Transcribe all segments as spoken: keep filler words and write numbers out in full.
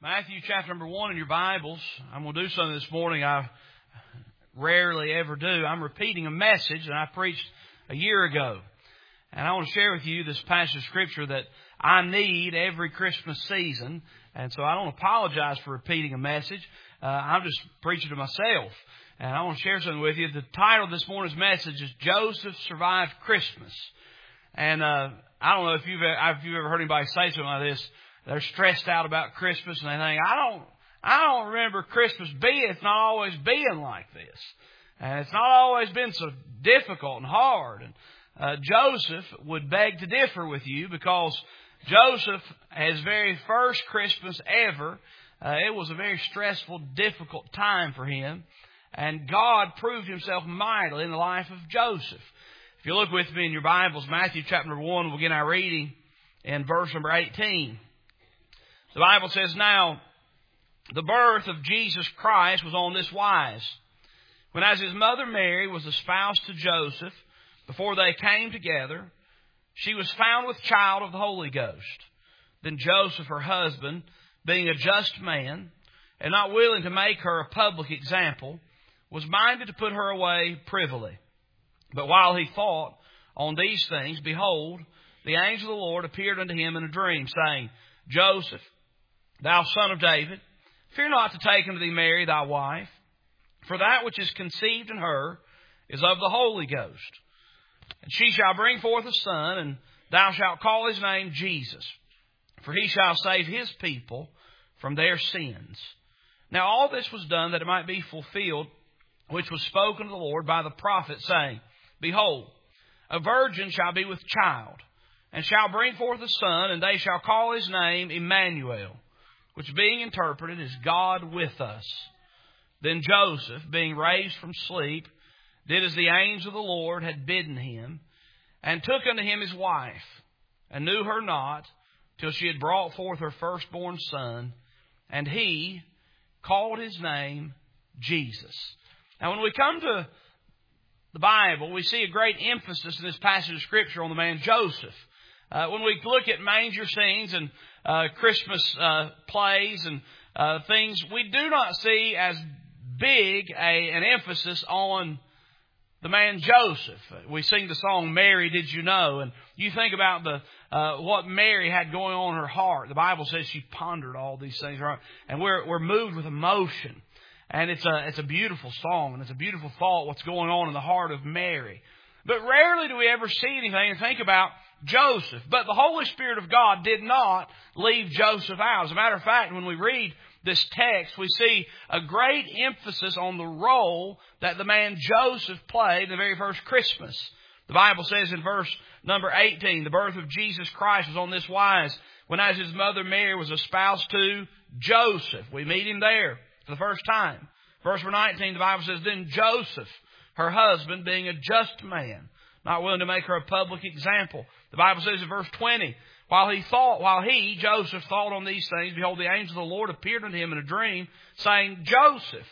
Matthew chapter number one in your Bibles. I'm going to do something this morning I rarely ever do. I'm repeating a message that I preached a year ago. And I want to share with you this passage of Scripture that I need every Christmas season. And so I don't apologize for repeating a message. Uh, I'm just preaching to myself. And I want to share something with you. The title of this morning's message is Joseph Survived Christmas. And uh, I don't know if you've, if you've ever heard anybody say something like this. They're stressed out about Christmas and they think, I don't, I don't remember Christmas being, it's not always being like this. And it's not always been so difficult and hard. And uh, Joseph would beg to differ with you because Joseph, his very first Christmas ever, uh, it was a very stressful, difficult time for him. And God proved himself mightily in the life of Joseph. If you look with me in your Bibles, Matthew chapter number one, we'll begin our reading in verse number eighteen. The Bible says, Now, the birth of Jesus Christ was on this wise. When as his mother Mary was espoused to Joseph, before they came together, she was found with child of the Holy Ghost. Then Joseph, her husband, being a just man, and not willing to make her a public example, was minded to put her away privily. But while he thought on these things, behold, the angel of the Lord appeared unto him in a dream, saying, Joseph, thou son of David, fear not to take unto thee Mary thy wife, for that which is conceived in her is of the Holy Ghost. And she shall bring forth a son, and thou shalt call his name Jesus, for he shall save his people from their sins. Now all this was done that it might be fulfilled, which was spoken of the Lord by the prophet, saying, Behold, a virgin shall be with child, and shall bring forth a son, and they shall call his name Emmanuel, which being interpreted is God with us. Then Joseph, being raised from sleep, did as the angel of the Lord had bidden him, and took unto him his wife, and knew her not, till she had brought forth her firstborn son, and he called his name Jesus. Now when we come to the Bible, we see a great emphasis in this passage of Scripture on the man Joseph. Uh, when we look at manger scenes and uh, Christmas uh, plays and uh, things, we do not see as big a, an emphasis on the man Joseph. We sing the song, Mary, Did You Know? And you think about the uh, what Mary had going on in her heart. The Bible says she pondered all these things. And we're, we're moved with emotion. And it's a, it's a beautiful song, and it's a beautiful thought what's going on in the heart of Mary. But rarely do we ever see anything and think about Joseph. But the Holy Spirit of God did not leave Joseph out. As a matter of fact, when we read this text, we see a great emphasis on the role that the man Joseph played in the very first Christmas. The Bible says in verse number eighteen, the birth of Jesus Christ was on this wise. When as his mother Mary was espoused to Joseph. We meet him there for the first time. Verse nineteen, the Bible says, Then Joseph, her husband, being a just man, not willing to make her a public example. The Bible says in verse twenty, While he thought, while he, Joseph, thought on these things, behold, the angel of the Lord appeared unto him in a dream, saying, Joseph.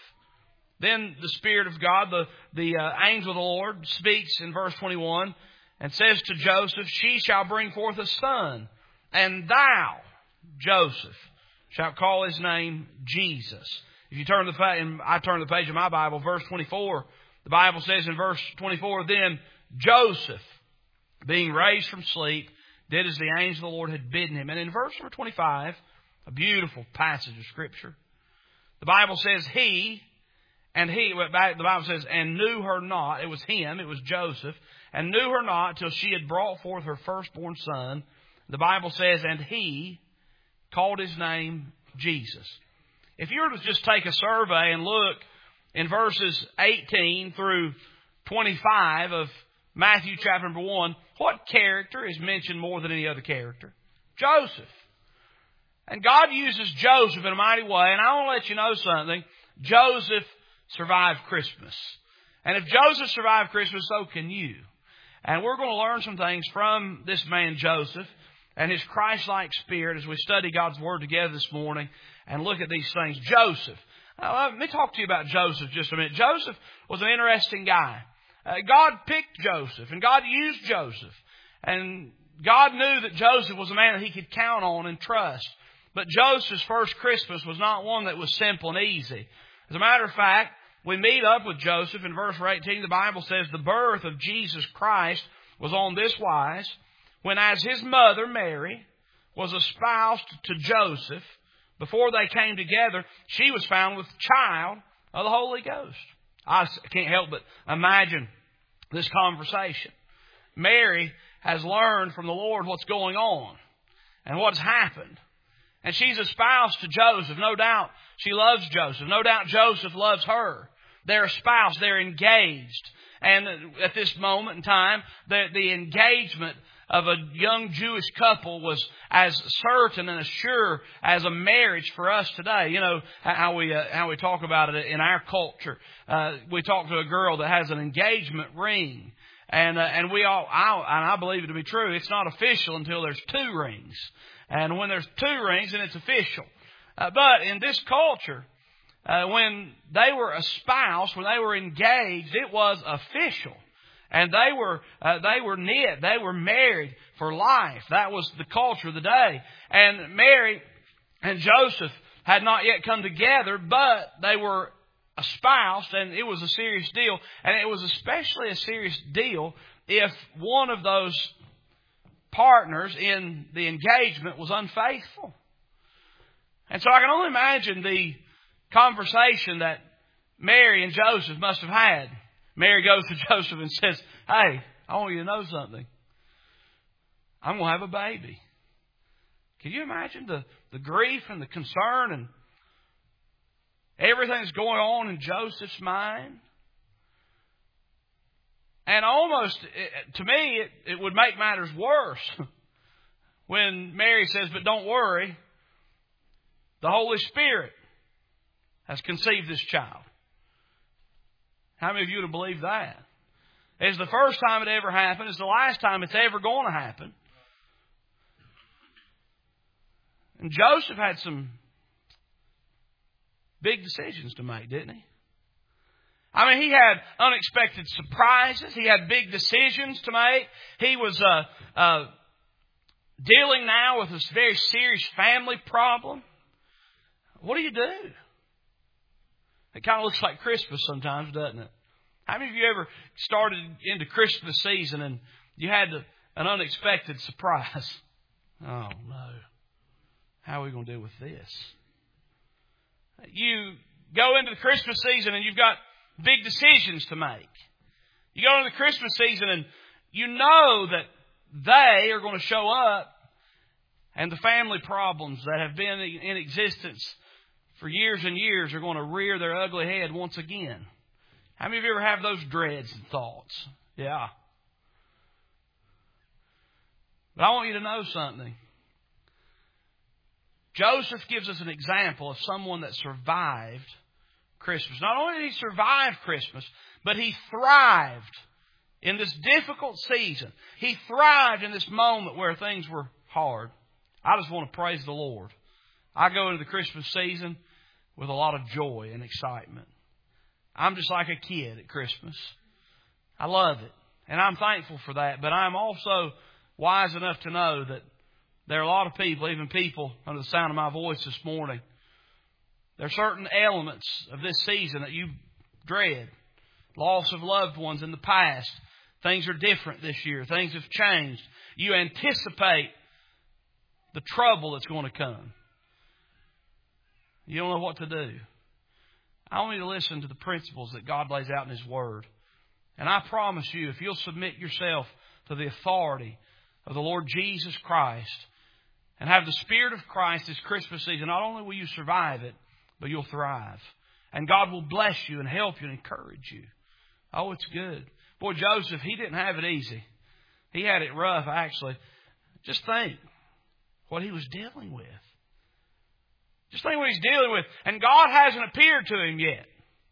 Then the Spirit of God, the, the uh, angel of the Lord, speaks in verse twenty-one, and says to Joseph, She shall bring forth a son, and thou, Joseph, shalt call his name Jesus. If you turn the page, and I turn the page of my Bible, verse twenty-four, the Bible says in verse twenty-four, Then Joseph, being raised from sleep, did as the angel of the Lord had bidden him. And in verse number twenty-five, a beautiful passage of Scripture, the Bible says, He, and he, the Bible says, and knew her not, it was him, it was Joseph, and knew her not till she had brought forth her firstborn son. The Bible says, and he called his name Jesus. If you were to just take a survey and look in verses eighteen through twenty-five of Matthew chapter number one, what character is mentioned more than any other character? Joseph. And God uses Joseph in a mighty way. And I want to let you know something. Joseph survived Christmas. And if Joseph survived Christmas, so can you. And we're going to learn some things from this man Joseph and his Christ-like spirit as we study God's Word together this morning and look at these things. Joseph. Now, let me talk to you about Joseph just a minute. Joseph was an interesting guy. Uh, God picked Joseph, and God used Joseph. And God knew that Joseph was a man that he could count on and trust. But Joseph's first Christmas was not one that was simple and easy. As a matter of fact, we meet up with Joseph in verse eighteen. The Bible says, the birth of Jesus Christ was on this wise, when as his mother, Mary, was espoused to Joseph, before they came together, she was found with child of the Holy Ghost. I can't help but imagine this conversation. Mary has learned from the Lord what's going on and what's happened. And she's espoused to Joseph. No doubt she loves Joseph. No doubt Joseph loves her. They're espoused. They're engaged. And at this moment in time, the, the engagement of a young Jewish couple was as certain and as sure as a marriage for us today. You know how we uh, how we talk about it in our culture. Uh, we talk to a girl that has an engagement ring, and uh, and we all I, and I believe it to be true. It's not official until there's two rings, and when there's two rings, then it's official. Uh, but in this culture, uh, when they were espoused, when they were engaged, it was official. And they were uh, they were knit. They were married for life. That was the culture of the day. And Mary and Joseph had not yet come together, but they were espoused, and it was a serious deal. And it was especially a serious deal if one of those partners in the engagement was unfaithful. And so I can only imagine the conversation that Mary and Joseph must have had. Mary goes to Joseph and says, hey, I want you to know something. I'm going to have a baby. Can you imagine the, the grief and the concern and everything that's going on in Joseph's mind? And almost, to me, it, it would make matters worse when Mary says, but don't worry, the Holy Spirit has conceived this child. How many of you would believe that? It's the first time it ever happened. It's the last time it's ever going to happen. And Joseph had some big decisions to make, didn't he? I mean, he had unexpected surprises. He had big decisions to make. He was uh, uh, dealing now with this very serious family problem. What do you do? It kind of looks like Christmas sometimes, doesn't it? How many of you ever started into Christmas season and you had to, an unexpected surprise? Oh, no. How are we going to deal with this? You go into the Christmas season and you've got big decisions to make. You go into the Christmas season and you know that they are going to show up, and the family problems that have been in existence for years and years are going to rear their ugly head once again. How many of you ever have those dreads and thoughts? Yeah. But I want you to know something. Joseph gives us an example of someone that survived Christmas. Not only did he survive Christmas, but he thrived in this difficult season. He thrived in this moment where things were hard. I just want to praise the Lord. I go into the Christmas season with a lot of joy and excitement. I'm just like a kid at Christmas. I love it. And I'm thankful for that. But I'm also wise enough to know that there are a lot of people, even people under the sound of my voice this morning, there are certain elements of this season that you dread. Loss of loved ones in the past. Things are different this year. Things have changed. You anticipate the trouble that's going to come. You don't know what to do. I want you to listen to the principles that God lays out in His Word. And I promise you, if you'll submit yourself to the authority of the Lord Jesus Christ and have the Spirit of Christ this Christmas season, not only will you survive it, but you'll thrive. And God will bless you and help you and encourage you. Oh, it's good. Boy, Joseph, he didn't have it easy. He had it rough, actually. Just think what he was dealing with. Just think what he's dealing with. And God hasn't appeared to him yet.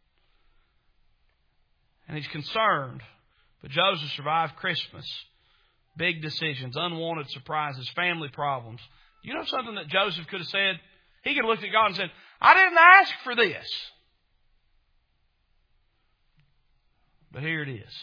And he's concerned. But Joseph survived Christmas. Big decisions, unwanted surprises, family problems. You know something that Joseph could have said? He could have looked at God and said, I didn't ask for this. But here it is.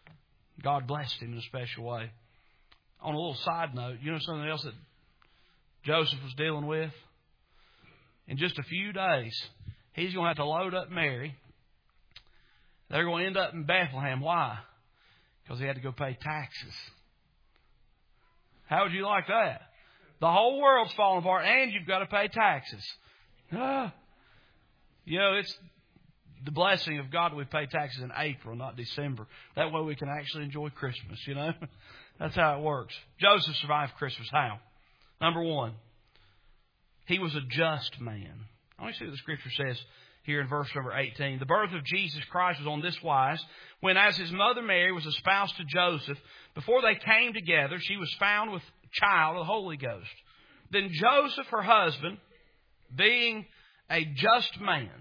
God blessed him in a special way. On a little side note, you know something else that Joseph was dealing with? In just a few days, he's going to have to load up Mary. They're going to end up in Bethlehem. Why? Because he had to go pay taxes. How would you like that? The whole world's falling apart and you've got to pay taxes. Ah. You know, it's the blessing of God we pay taxes in April, not December. That way we can actually enjoy Christmas, you know. That's how it works. Joseph survived Christmas. How? Number one, he was a just man. I want you to see what the Scripture says here in verse number eighteen. The birth of Jesus Christ was on this wise, when as his mother Mary was espoused to Joseph, before they came together, she was found with child of the Holy Ghost. Then Joseph, her husband, being a just man,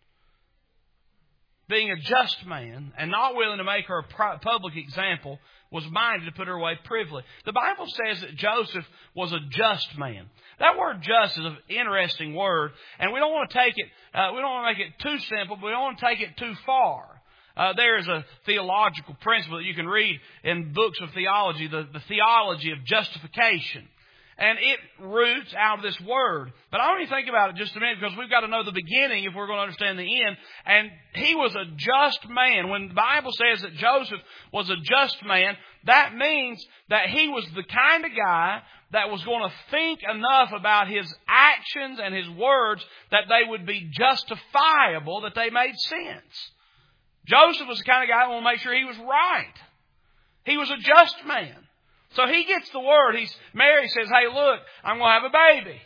being a just man, and not willing to make her a public example, was minded to put her away privily. The Bible says that Joseph was a just man. That word just is an interesting word, and we don't want to take it, uh, we don't want to make it too simple, but we don't want to take it too far. Uh, there is a theological principle that you can read in books of theology, the, the theology of justification. And it roots out of this word. But I want you to think about it just a minute, because we've got to know the beginning if we're going to understand the end. And he was a just man. When the Bible says that Joseph was a just man, that means that he was the kind of guy that was going to think enough about his actions and his words that they would be justifiable, that they made sense. Joseph was the kind of guy that wanted to make sure he was right. He was a just man. So he gets the word. He's, Mary says, hey, look, I'm going to have a baby.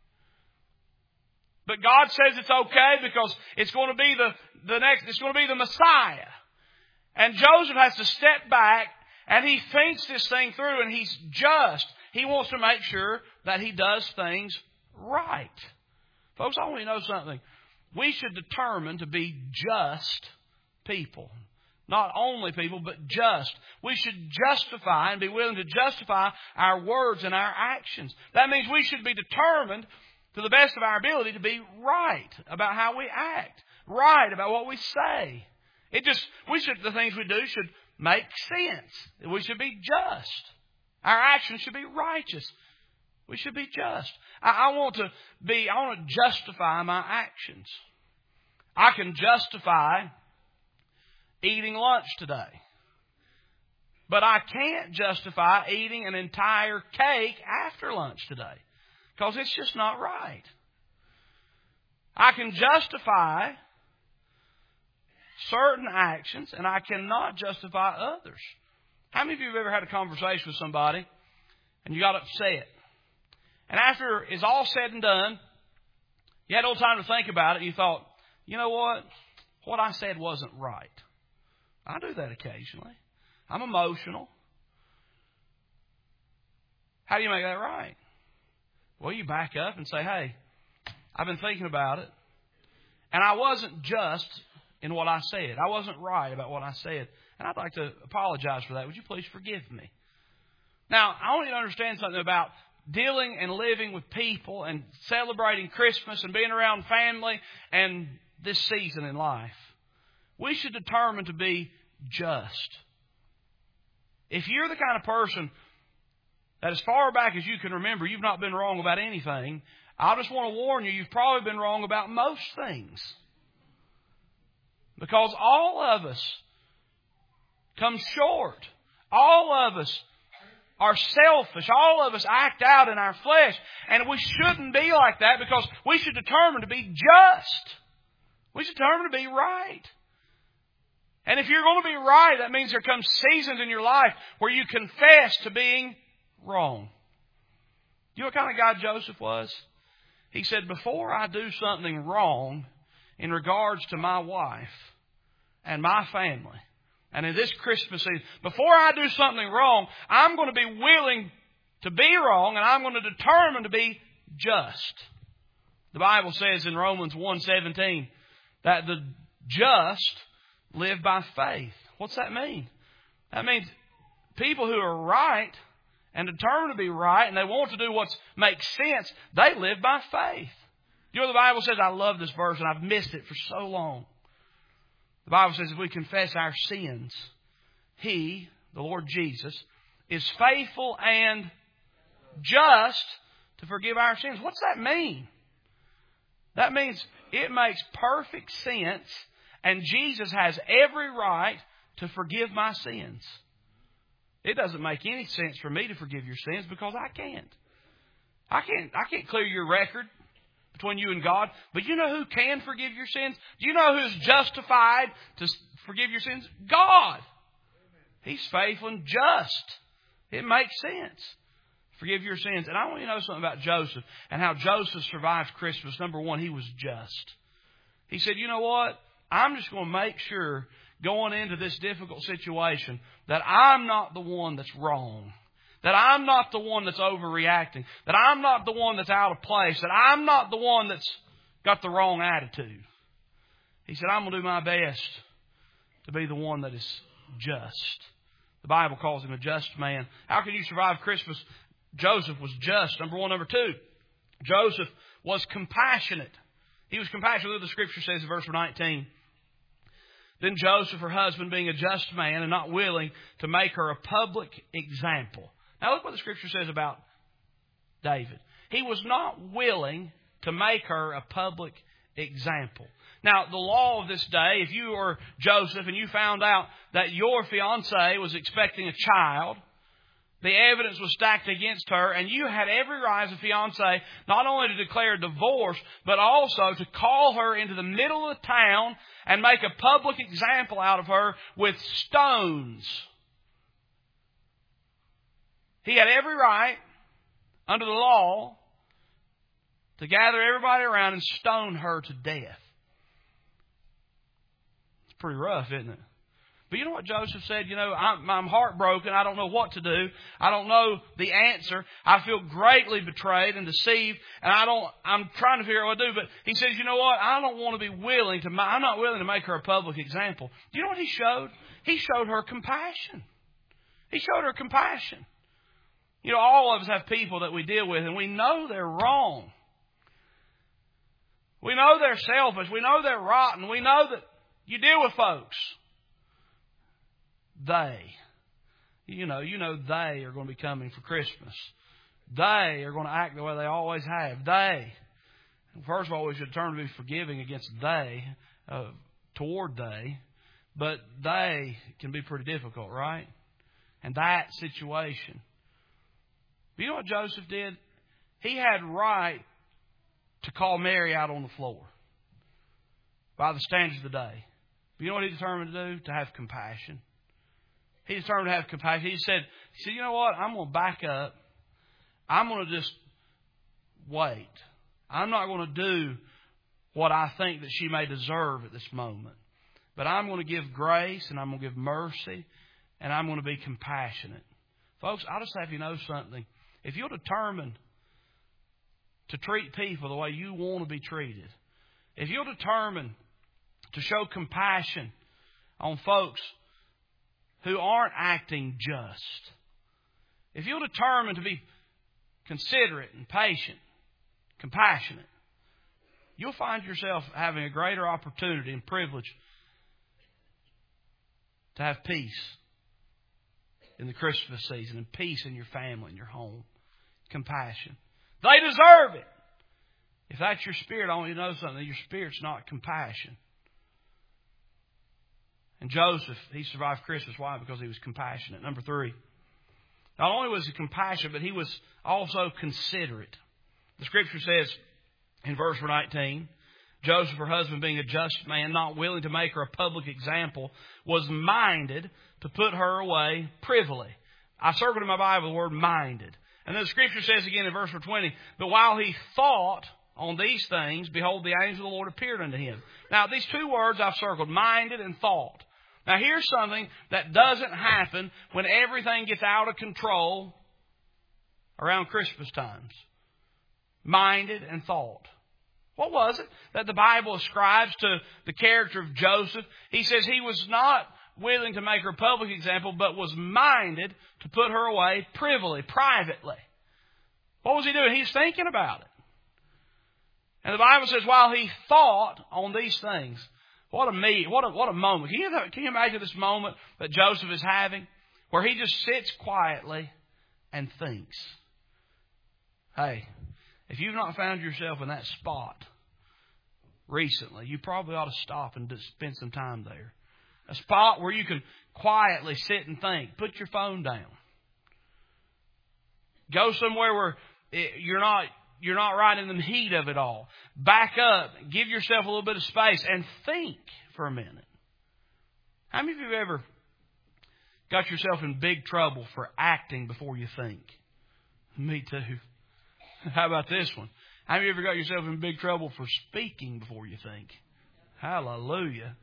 But God says it's okay because it's going to be the, the next, it's going to be the Messiah. And Joseph has to step back and he thinks this thing through, and he's just. He wants to make sure that he does things right. Folks, I want you to know something. We should determine to be just people. Not only people, but just. We should justify and be willing to justify our words and our actions. That means we should be determined to the best of our ability to be right about how we act. Right about what we say. It just, we should, the things we do should make sense. We should be just. Our actions should be righteous. We should be just. I, I want to be, I want to justify my actions. I can justify eating lunch today. But I can't justify eating an entire cake after lunch today, because it's just not right. I can justify certain actions, and I cannot justify others. How many of you have ever had a conversation with somebody and you got upset? And after it's all said and done, you had a little time to think about it, and you thought, you know what? What I said wasn't right. I do that occasionally. I'm emotional. How do you make that right? Well, you back up and say, hey, I've been thinking about it, and I wasn't just in what I said. I wasn't right about what I said, and I'd like to apologize for that. Would you please forgive me? Now, I want you to understand something about dealing and living with people and celebrating Christmas and being around family and this season in life. We should determine to be just. If you're the kind of person that as far back as you can remember, you've not been wrong about anything, I just want to warn you, you've probably been wrong about most things. Because all of us come short. All of us are selfish. All of us act out in our flesh. And we shouldn't be like that, because we should determine to be just. We should determine to be right. And if you're going to be right, that means there comes seasons in your life where you confess to being wrong. You know what kind of guy Joseph was? He said, before I do something wrong in regards to my wife and my family, and in this Christmas season, before I do something wrong, I'm going to be willing to be wrong, and I'm going to determine to be just. The Bible says in Romans one seventeen that the just live by faith. What's that mean? That means people who are right and determined to be right, and they want to do what makes sense, they live by faith. You know, the Bible says, I love this verse, and I've missed it for so long. The Bible says if we confess our sins, He, the Lord Jesus, is faithful and just to forgive our sins. What's that mean? That means it makes perfect sense, and Jesus has every right to forgive my sins. It doesn't make any sense for me to forgive your sins because I can't. I can't, I can't clear your record between you and God. But you know who can forgive your sins? Do you know who's justified to forgive your sins? God. He's faithful and just. It makes sense. Forgive your sins. And I want you to know something about Joseph and how Joseph survived Christmas. Number one, he was just. He said, you know what? I'm just going to make sure going into this difficult situation that I'm not the one that's wrong. That I'm not the one that's overreacting. That I'm not the one that's out of place. That I'm not the one that's got the wrong attitude. He said, I'm going to do my best to be the one that is just. The Bible calls him a just man. How can you survive Christmas? Joseph was just. Number one. Number two, Joseph was compassionate. He was compassionate. Look what the Scripture says in verse nineteen. Then Joseph, her husband, being a just man and not willing to make her a public example. Now look what the Scripture says about David. He was not willing to make her a public example. Now, the law of this day, if you were Joseph and you found out that your fiancée was expecting a child, the evidence was stacked against her, and you had every right as a fiancé not only to declare divorce, but also to call her into the middle of the town and make a public example out of her with stones. He had every right, under the law, to gather everybody around and stone her to death. It's pretty rough, isn't it? But you know what Joseph said? You know, I'm, I'm heartbroken. I don't know what to do. I don't know the answer. I feel greatly betrayed and deceived, and I don't. I'm trying to figure out what to do. But he says, you know what? I don't want to be willing to. I'm not willing to make her a public example. Do you know what he showed? He showed her compassion. He showed her compassion. You know, all of us have people that we deal with, and we know they're wrong. We know they're selfish. We know they're rotten. We know that you deal with folks. They, you know, you know they are going to be coming for Christmas. They are going to act the way they always have. They. First of all, we should turn to be forgiving against they, uh, toward they. But they can be pretty difficult, right? And that situation. But you know what Joseph did? He had right to call Mary out on the floor by the standards of the day. But you know what he determined to do? To have compassion. He determined to have compassion. He said, he said, you know what? I'm going to back up. I'm going to just wait. I'm not going to do what I think that she may deserve at this moment. But I'm going to give grace and I'm going to give mercy and I'm going to be compassionate. Folks, I'll just have you know something. If you'll determine to treat people the way you want to be treated, if you'll determine to show compassion on folks who aren't acting just, if you'll determine to be considerate and patient, compassionate, you'll find yourself having a greater opportunity and privilege to have peace in the Christmas season and peace in your family and your home. Compassion. They deserve it. If that's your spirit, I want you to know something. Your spirit's not compassion. And Joseph, he survived Christmas. Why? Because he was compassionate. Number three. Not only was he compassionate, but he was also considerate. The Scripture says in verse nineteen, Joseph, her husband, being a just man, not willing to make her a public example, was minded to put her away privily. I circled in my Bible the word minded. And then the Scripture says again in verse twenty, but while he thought on these things, behold, the angel of the Lord appeared unto him. Now, these two words I've circled, minded and thought. Now, here's something that doesn't happen when everything gets out of control around Christmas times. Minded and thought. What was it that the Bible ascribes to the character of Joseph? He says he was not willing to make her a public example, but was minded to put her away privily, privately. What was he doing? He was thinking about it. And the Bible says, while he thought on these things, what a me, what a what a moment. Can you, can you imagine this moment that Joseph is having, where he just sits quietly and thinks? Hey, If you've not found yourself in that spot recently, you probably ought to stop and just spend some time there. A spot where you can quietly sit and think. Put your phone down. Go somewhere where you're not you're not right in the heat of it all. Back up. Give yourself a little bit of space and think for a minute. How many of you have ever got yourself in big trouble for acting before you think? Me too. How about this one? How many of you ever got yourself in big trouble for speaking before you think? Hallelujah.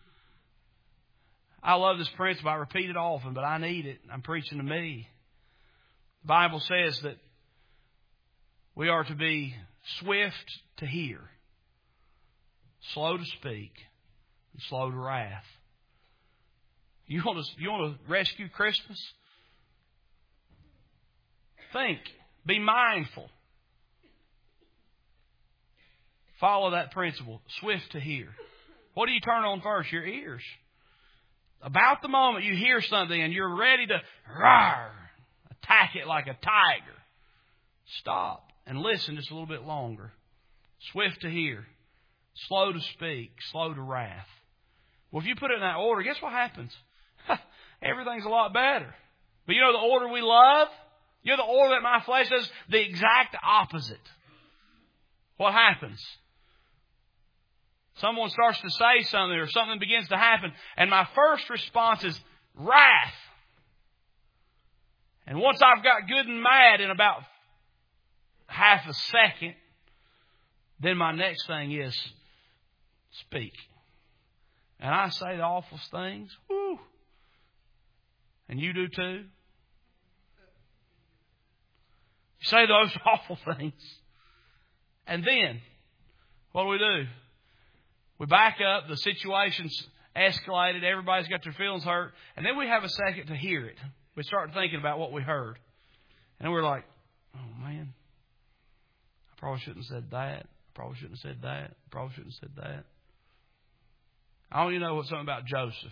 I love this principle. I repeat it often, but I need it. I'm preaching to me. The Bible says that we are to be swift to hear, slow to speak, and slow to wrath. You want to, you want to rescue Christmas? Think. Be mindful. Follow that principle. Swift to hear. What do you turn on first? Your ears. About the moment you hear something and you're ready to roar, attack it like a tiger, stop and listen just a little bit longer. Swift to hear. Slow to speak. Slow to wrath. Well, if you put it in that order, guess what happens? Everything's a lot better. But you know the order we love? You know the order that my flesh does? The exact opposite. What happens? Someone starts to say something or something begins to happen, and my first response is wrath. And once I've got good and mad in about half a second, then my next thing is speak. And I say the awfulest things. Woo. And you do too. You say those awful things. And then, what do we do? We back up. The situation's escalated. Everybody's got their feelings hurt. And then we have a second to hear it. We start thinking about what we heard. And we're like, oh man, I probably shouldn't have said that. I probably shouldn't have said that. I probably shouldn't have said that. I want you to know something about Joseph.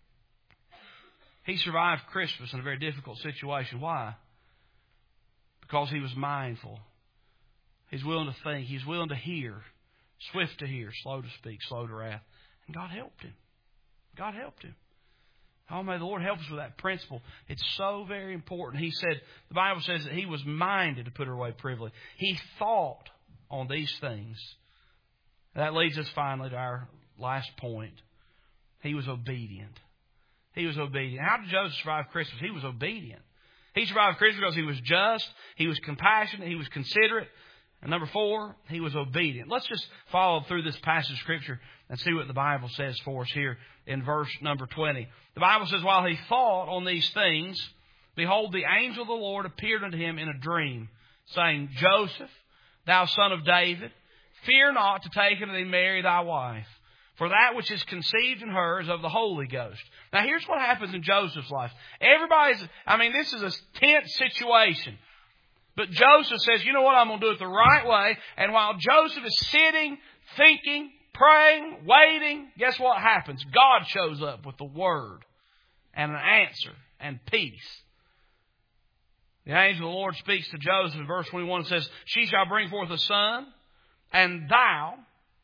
He survived Christmas in a very difficult situation. Why? Because he was mindful. He's willing to think. He's willing to hear. Swift to hear. Slow to speak. Slow to wrath. And God helped him. God helped him. Oh, may the Lord help us with that principle. It's so very important. He said, the Bible says that he was minded to put away privily. He thought on these things. That leads us finally to our last point. He was obedient. He was obedient. How did Joseph survive Christmas? He was obedient. He survived Christmas because he was just, he was compassionate, he was considerate. And number four, he was obedient. Let's just follow through this passage of Scripture and see what the Bible says for us here in verse number twenty. The Bible says, while he thought on these things, behold, the angel of the Lord appeared unto him in a dream, saying, Joseph, thou son of David, fear not to take unto thee Mary thy wife, for that which is conceived in her is of the Holy Ghost. Now here's what happens in Joseph's life. Everybody's, I mean, this is a tense situation. But Joseph says, you know what, I'm going to do it the right way. And while Joseph is sitting, thinking, praying, waiting, guess what happens? God shows up with the word and an answer and peace. The angel of the Lord speaks to Joseph in verse twenty-one and says, she shall bring forth a son, and thou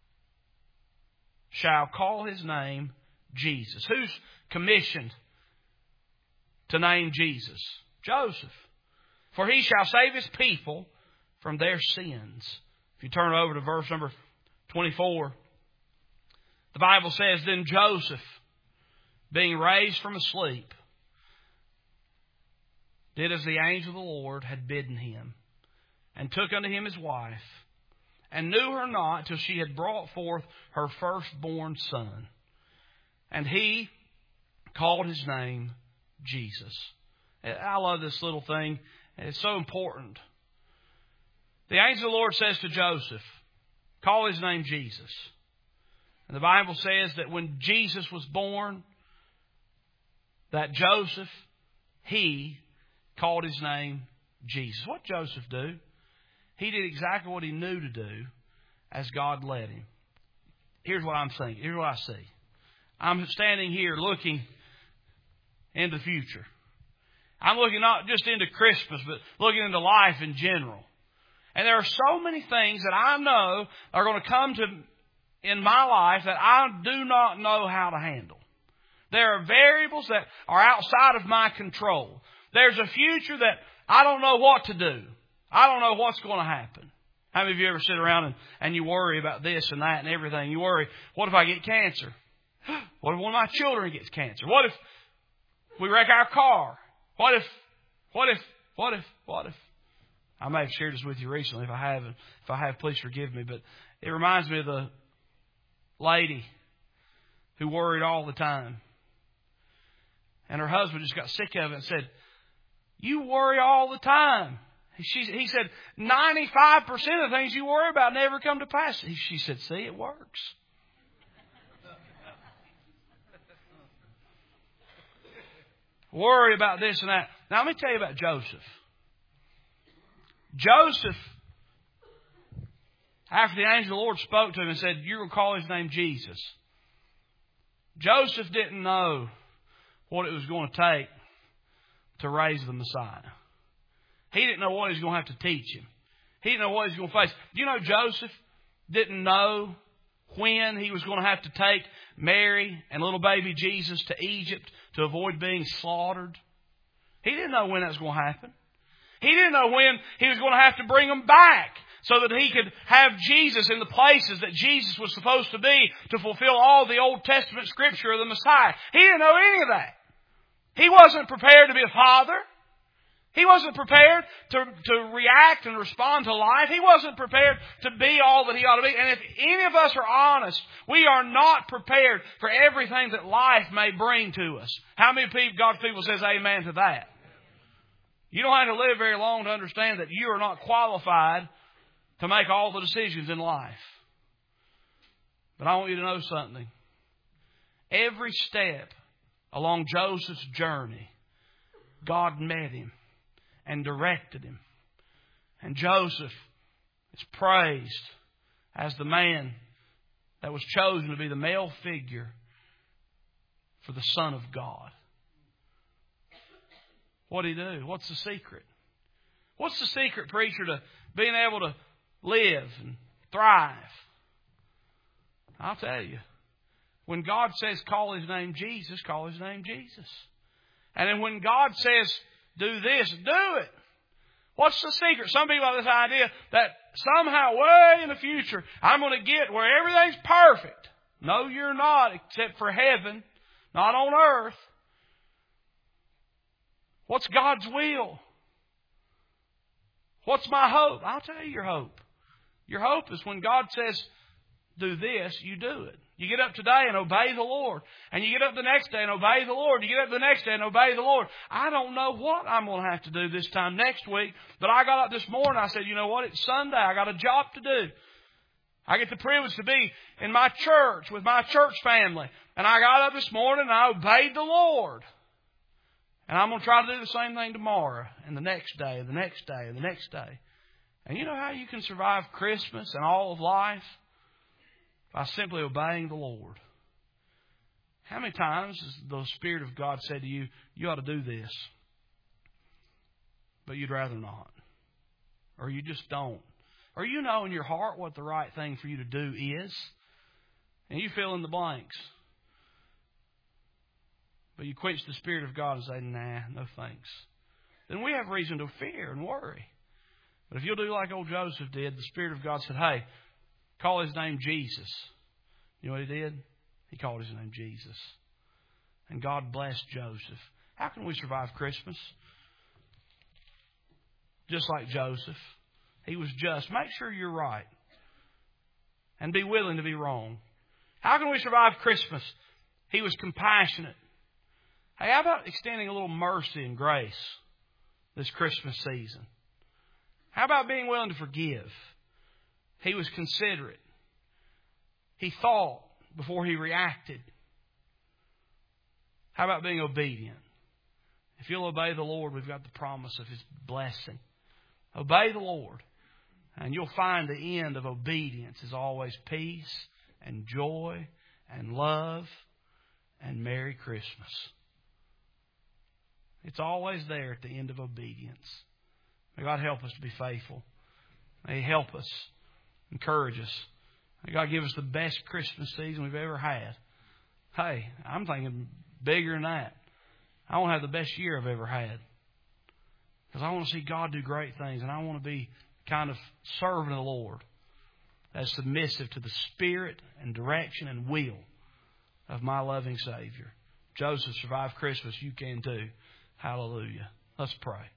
shall call his name Jesus. Who's commissioned to name Jesus? Joseph. For he shall save his people from their sins. If you turn over to verse number twenty-four, the Bible says, then Joseph, being raised from asleep, did as the angel of the Lord had bidden him, and took unto him his wife, and knew her not till she had brought forth her firstborn son. And he called his name Jesus. I love this little thing. It's so important. The angel of the Lord says to Joseph, call his name Jesus. And the Bible says that when Jesus was born, that Joseph, he called his name Jesus. What did Joseph do? He did exactly what he knew to do as God led him. Here's what I'm thinking. Here's what I see. I'm standing here looking into the future. I'm looking not just into Christmas, but looking into life in general. And there are so many things that I know are going to come to in my life that I do not know how to handle. There are variables that are outside of my control. There's a future that I don't know what to do. I don't know what's going to happen. How many of you ever sit around and, and you worry about this and that and everything? You worry, what if I get cancer? What if one of my children gets cancer? What if we wreck our car? What if, what if, what if, what if? I may have shared this with you recently. If I haven't, if I have, please forgive me. But it reminds me of the lady who worried all the time. And her husband just got sick of it and said, "You worry all the time." She, he said, ninety-five percent of the things you worry about never come to pass. She said, "See, it works." Worry about this and that. Now, let me tell you about Joseph. Joseph, after the angel of the Lord spoke to him and said, "You're going to call his name Jesus." Joseph didn't know what it was going to take to raise the Messiah. He didn't know what he was going to have to teach him. He didn't know what he was going to face. Do you know Joseph didn't know when he was going to have to take Mary and little baby Jesus to Egypt to avoid being slaughtered? He didn't know when that was going to happen. He didn't know when he was going to have to bring them back so that he could have Jesus in the places that Jesus was supposed to be to fulfill all the Old Testament scripture of the Messiah. He didn't know any of that. He wasn't prepared to be a father. He wasn't prepared to, to react and respond to life. He wasn't prepared to be all that he ought to be. And if any of us are honest, we are not prepared for everything that life may bring to us. How many people, God's people says amen to that? You don't have to live very long to understand that you are not qualified to make all the decisions in life. But I want you to know something. Every step along Joseph's journey, God met him and directed him. And Joseph is praised as the man that was chosen to be the male figure for the Son of God. What did he do? What's the secret? What's the secret, preacher, to being able to live and thrive? I'll tell you. When God says call his name Jesus, call his name Jesus. And then when God says do this, do it. What's the secret? Some people have this idea that somehow way in the future I'm going to get where everything's perfect. No, you're not, except for heaven, not on earth. What's God's will? What's my hope? I'll tell you your hope. Your hope is when God says do this, you do it. You get up today and obey the Lord. And you get up the next day and obey the Lord. You get up the next day and obey the Lord. I don't know what I'm going to have to do this time next week. But I got up this morning. I said, you know what? It's Sunday. I got a job to do. I get the privilege to be in my church with my church family. And I got up this morning and I obeyed the Lord. And I'm going to try to do the same thing tomorrow and the next day and the next day and the next day. And you know how you can survive Christmas and all of life? By simply obeying the Lord. How many times has the Spirit of God said to you, you ought to do this, but you'd rather not? Or you just don't? Or you know in your heart what the right thing for you to do is, and you fill in the blanks. But you quench the Spirit of God and say, nah, no thanks. Then we have reason to fear and worry. But if you'll do like old Joseph did, the Spirit of God said, hey, call his name Jesus. You know what he did? He called his name Jesus. And God blessed Joseph. How can we survive Christmas? Just like Joseph. He was just. Make sure you're right. And be willing to be wrong. How can we survive Christmas? He was compassionate. Hey, how about extending a little mercy and grace this Christmas season? How about being willing to forgive? He was considerate. He thought before he reacted. How about being obedient? If you'll obey the Lord, we've got the promise of His blessing. Obey the Lord, and you'll find the end of obedience is always peace and joy and love and Merry Christmas. It's always there at the end of obedience. May God help us to be faithful. May He help us, encourage us. May God give us the best Christmas season we've ever had. Hey, I'm thinking bigger than that. I want to have the best year I've ever had. Because I want to see God do great things, and I want to be kind of servant of the Lord as submissive to the Spirit and direction and will of my loving Savior. Joseph survived Christmas. You can too. Hallelujah. Let's pray.